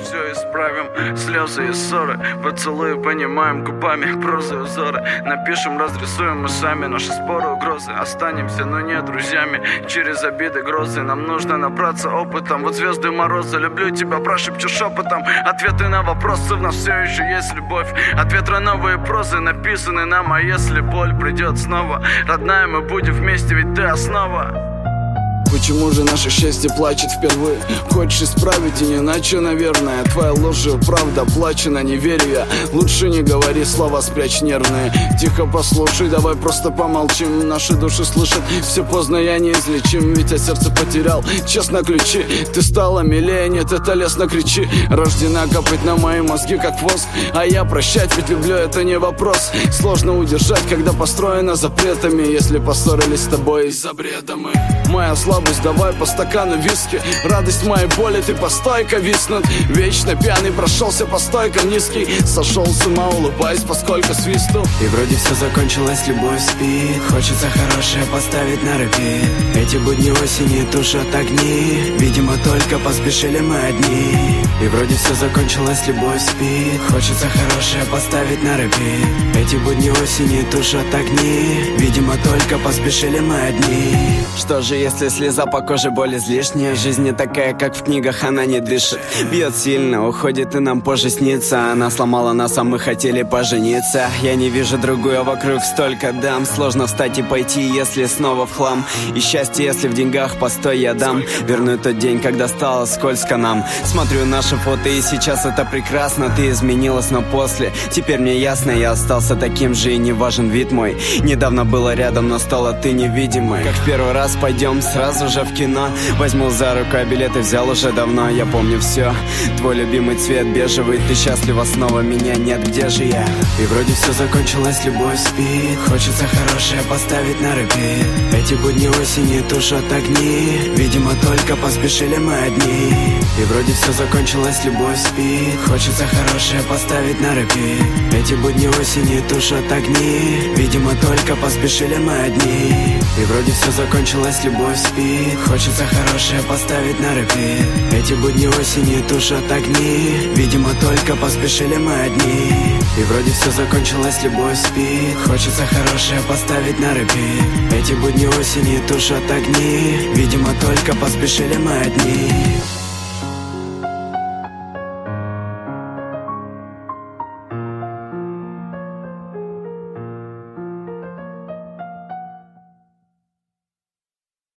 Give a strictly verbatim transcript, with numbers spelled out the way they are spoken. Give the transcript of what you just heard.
все исправим. Слезы и ссоры, поцелуи понимаем губами, прозы узоры. Напишем, разрисуем мы сами наши споры, угрозы. Останемся, но не друзьями. Через обиды, грозы нам нужно набраться опытом. Вот звезды мороза, люблю тебя, прошепчу шепотом. Ответы на вопросы, в нас все еще есть любовь. От ветра новые прозы написаны нам. А если боль придет снова, родная, мы будем вместе, ведь ты основа. Почему же наше счастье плачет впервые? Хочешь исправить, и не иначе, наверное. Твоя ложь и правда оплачена, не верю я. Лучше не говори, слова спрячь нервные. Тихо послушай, давай просто помолчим. Наши души слышат, все поздно, я неизлечим. Ведь я сердце потерял, честно, ключи. Ты стала милее, нет, это лестно, кричи. Рождена копать на мои мозги, как воск. А я прощать, ведь люблю, это не вопрос. Сложно удержать, когда построено запретами. Если поссорились с тобой из-за бреда мы. Моя слабость, давай по стакану виски. Радость моей боли, ты по стойко виснут. Вечно пьяный прошелся по стойкам низкий. Сошел с ума, улыбаясь, поскольку свисту. И вроде все закончилось, любовь спит. Хочется хорошее поставить на репит. Эти будни осени тушат огни. Видимо, только поспешили мы одни. И вроде все закончилось, любовь спит. Хочется хорошее поставить на репит. Эти будни осени тушат огни. Видимо, только поспешили мы одни. Что же, если слеза по коже, боль излишняя? Жизнь не такая, как в книгах, она не дышит. Бьет сильно, уходит и нам позже снится. Она сломала нас, а мы хотели пожениться. Я не вижу другую, а вокруг столько дам. Сложно встать и пойти, если снова в хлам. И счастье, если в деньгах, постой, я дам. Верну тот день, когда стало скользко нам. Смотрю наши фото, и сейчас это прекрасно. Ты изменилась, но после теперь мне ясно, я остался таким же, и не важен вид мой. Недавно было рядом, но стала ты невидимой. Как в первый раз, пойдем сразу же в кино. Возьму за руку, а билеты взял уже давно. Я помню все, твой любимый цвет бежевый. Ты счастлива снова, меня нет, где же я? И вроде все закончилось, любовь спит. Хочется хорошее поставить на репит. Эти будни осени тушат огни. Видимо, только поспешили мы одни. И вроде все закончилось, любовь спит. Хочется хорошее поставить на репит. Эти будни осени тушат огни. Видимо, только поспешили мы одни. И вроде все закончилось, любовь спит. Хочется хорошее поставить на репит. Эти будни осени тушат огни. Видимо, только поспешили мы одни. И вроде все закончилось, любовь спит. Хочется хорошее поставить на репит. Эти будни осени тушат огни. Видимо, только поспешили мы одни.